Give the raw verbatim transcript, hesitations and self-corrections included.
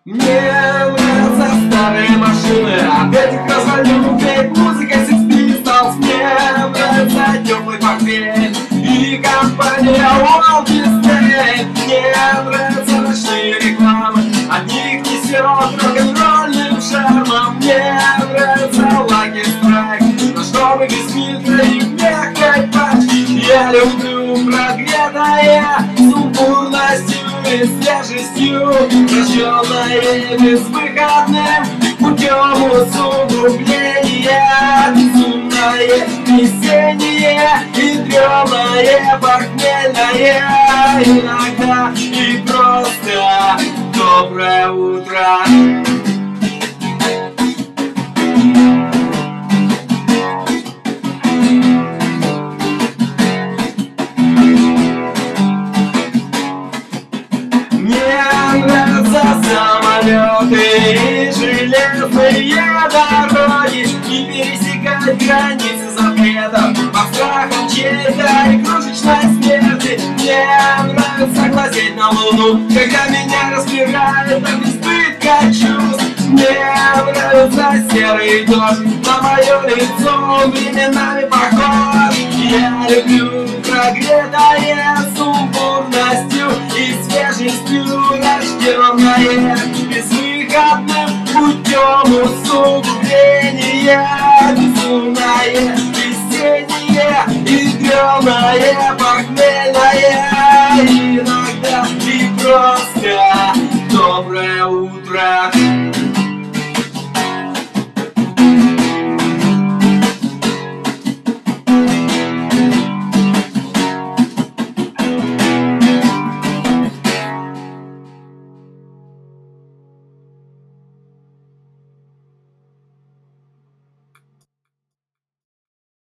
Мне нравятся старые машины, от этих развалюх ведь музыка Sex Pistols. Мне нравится теплый портфель и компания Walt Disney. Мне нравятся ночные рекламы, от них несет рок-н-ролльным шармом. Мне нравится Lucky Strike, но чтобы без фильтра и мягкой пачки. Я люблю прогретое сумбурностью и свежестью, прощенное безвыходным путем усугубления. Безумное, весеннее и дремное, похмельное, иногда и просто доброе утро. Самолеты и железные дороги, и пересекать границы запретов под страхом чьей-то игрушечной смерти. Мне нравится глазеть на луну, когда меня распирает от избытка чувств. Мне нравится серый дождь на мое лицо, временами похож. Я люблю прогретое сумбурностью и свежестью, рожденное безвыходным путем усугубления. Безумное, весеннее и дремное, похмельное, иногда и просто доброе утро.